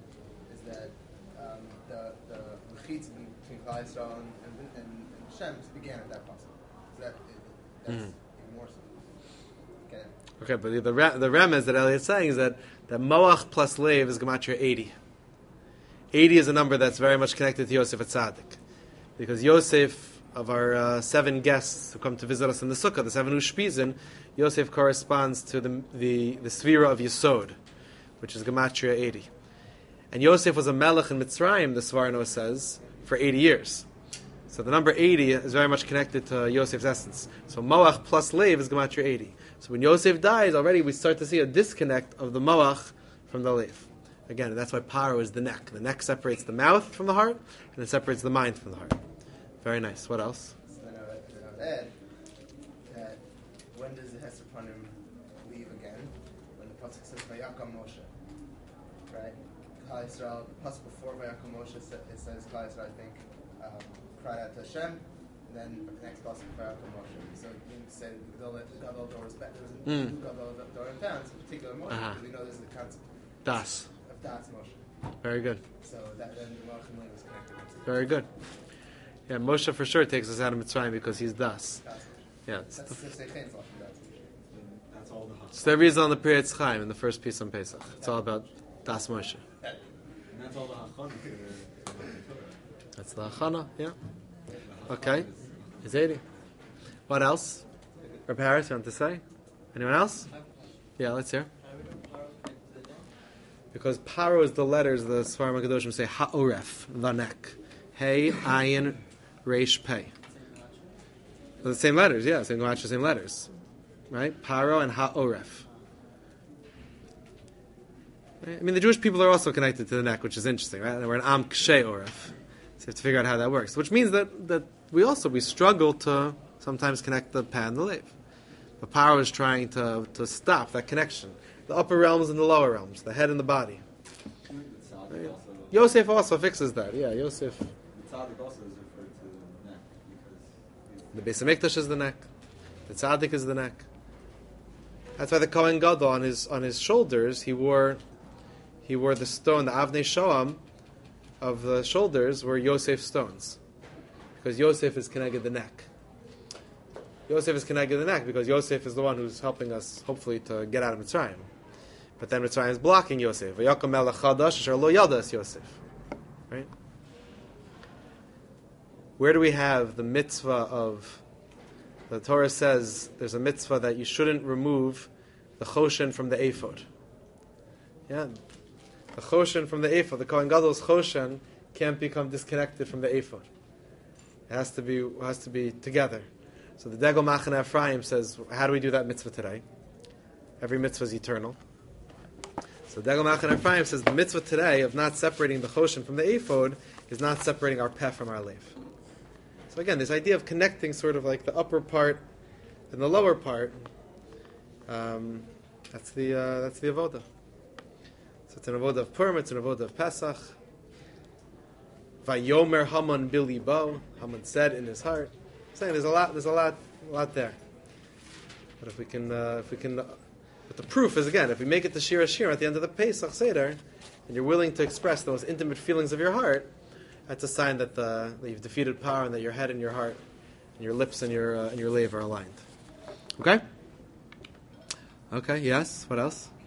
[SPEAKER 3] the mechitz between Klal Yisrael and Hashem began at that point. So that's even more so.
[SPEAKER 1] Okay, but the remez that Elliot's saying is that Moach plus Lev is Gematria 80. 80 is a number that's very much connected to Yosef Atzadik. Because Yosef, of our 7 guests who come to visit us in the Sukkah, the 7 Ushpizin, Yosef corresponds to the Sphira of Yesod, which is Gematria 80. And Yosef was a Melech in Mitzrayim, the Svarno says, for 80 years. So the number 80 is very much connected to Yosef's essence. So Moach plus Lev is Gematria 80. So when Yosef dies, already we start to see a disconnect of the Moach from the Lev. Again, that's why Paro is the neck. The neck separates the mouth from the heart, and it separates the mind from the heart. Very nice. What else?
[SPEAKER 3] So then I would add that when does the Hesed upon him leave again? When the pasuk says Vayakam Moshe, right? Klal Yisrael. The pasuk before Vayakam Moshe it says Klal Yisrael, I think, cried out to Hashem, and then the next pasuk Vayakam Moshe. So you can say Gadol Dor is better. There was a Gadol Dor in town. It's a particular Moshe because we know there's the concept
[SPEAKER 1] Das.
[SPEAKER 3] of Das Moshe.
[SPEAKER 1] Very good.
[SPEAKER 3] So that then the Malach and Lev is connected.
[SPEAKER 1] Very good. Yeah, Moshe for sure takes us out of Mitzrayim because he's Das. Yeah,
[SPEAKER 3] That's the Seichens off of that.
[SPEAKER 2] That's all the
[SPEAKER 1] it's the reason on the Priyetz Chaim in the first piece on Pesach. It's all about Das Moshe.
[SPEAKER 2] And that's all the Hachon to the Torah.
[SPEAKER 1] That's the Hachana, yeah. Okay. Is 80. What else? Reb Harris, you want to say? Anyone else? Yeah, let's hear. Because Paro is the letters the Sfarim HaKadoshim say Ha'oref, the neck. Hey, Ayin, Reish, Pei. The same letters, yeah, same letters. Right? Paro and Ha'oref. Right? I mean, the Jewish people are also connected to the neck, which is interesting, right? We're an Am Kshe Oref. So you have to figure out how that works. Which means that we struggle to sometimes connect the Peh and the Lev. But Paro is trying to stop that connection. The upper realms and the lower realms, the head and the body. Right? Yosef also fixes that. Yeah, Yosef.
[SPEAKER 2] The Tzaddik also is referred to the neck because
[SPEAKER 1] The Beis Hamikdash is the neck. The Tzaddik is the neck. That's why the Kohen Gadol on his shoulders he wore the stone, the Avnei Shoam of the shoulders were Yosef stones, because Yosef is connected the neck. Yosef is connected the neck because Yosef is the one who's helping us, hopefully, to get out of Mitzrayim. But then Mitzrayim is blocking Yosef. Vayakam melech chadash asher lo yadas Yosef. Right? Where do we have the mitzvah of... The Torah says there's a mitzvah that you shouldn't remove the choshen from the ephod. Yeah, the choshen from the ephod, the Kohen Gadol's choshen can't become disconnected from the ephod. It has to be together. So the Degel Machane Ephraim says, how do we do that mitzvah today? Every mitzvah is eternal. So the Degel Machane Ephraim says the mitzvah today of not separating the choshen from the ephod is not separating our peh from our lev. So again, this idea of connecting sort of like the upper part and the lower part, that's the avoda. So it's an avoda of Purim, it's an avoda of Pesach. Vayomer Haman bilibo, Haman said in his heart. I'm saying there's a lot there. But if we can, but the proof is again, if we make it to Shir Hashirim at the end of the Pesach Seder, and you're willing to express the most intimate feelings of your heart, that's a sign that you've defeated power and that your head and your heart, and your lips and your lev are aligned. Okay. Okay. Yes. What else?